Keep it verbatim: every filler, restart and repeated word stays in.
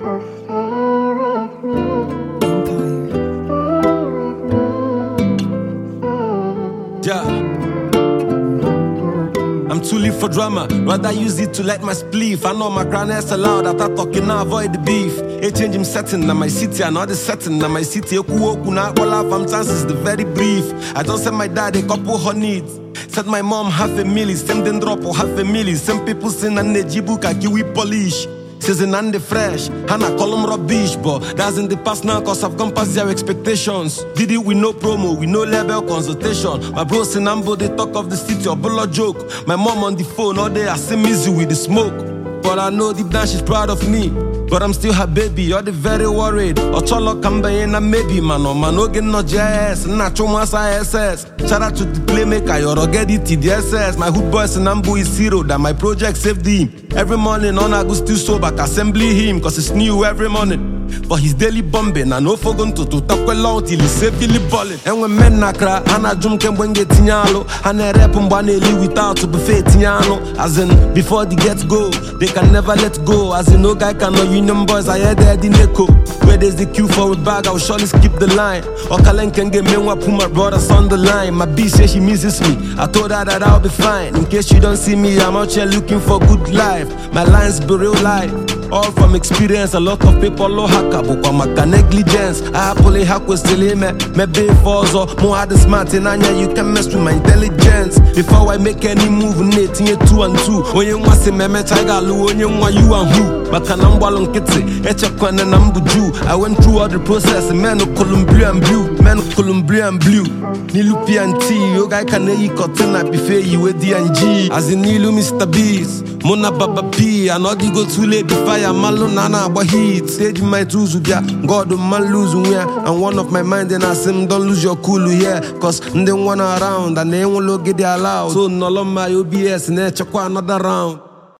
So stay with me. Yeah. I'm too live for drama, rather use it to light my spleef. I know my grand ass allowed that I talking now avoid the beef. A change him setting, now my city, another setting, now my city. Oku oku na all from chances, the very brief. I just sent my dad a couple her needs. Said my mom half a milli, same then drop or half a milli. Some people sing and nejibuka kiwi polish. Season and the fresh, and I call them rubbish, but that's in the past now, cause I've gone past their expectations. Did it with no promo, with no level consultation. My bros in Ambo, they talk of the city, or bullet joke. My mom on the phone all day, I see Mizu with the smoke. But I know deep down she's proud of me. But I'm still her baby, you're the very worried. Ocholo Kambaye na maybe, man, or man, no get no J S, Nacho Masa S S. Shout out to the playmaker, you're get it, T D S S. My hood boys in Ambu is zero, that my project saved him. Every morning on I go still sober, assembly him, cause it's new every morning. But he's daily bombing, and no forgon to to talk along till he's safely balling. And when men na cry, and I jump can when get tinyalo, and I rap on banely without to buffet tinyano. As in, before the gets go, they can never let go. As in, no guy can know union boys, I heard that in echo. Where there's the queue for a bag, I will surely skip the line. Or Kalen can get me one, put my brothers on the line. My B says she misses me, I told her that I'll be fine. In case you don't see me, I'm out here looking for good life. My lines be real life. All from experience, a lot of people low haka, but kwa maka negligence. I happily hack with still me, me be forzo. More hard smart in anya, you can mess with my intelligence. Before I make any move, net in two and two. When you want to me, me tiger lu, when you want you and who. Maka nambwa long kitty, echa kwana nambu ju. I went through all the process, man of Columbia and blue, man of Columbia and blue. Nilupi and T, you guy can eat cotton up before you with D and G. As in Nilu Mister Beast, Mona Baba P, and all you go too late before I'm alone, Nana, but heat. Stage my tools with ya, God, the man lose yeah. And one of my mind, then I say, don't lose your cool, yeah. Cause they wanna around, and they won't look at their loud. So, no, my O B S, and they check another round.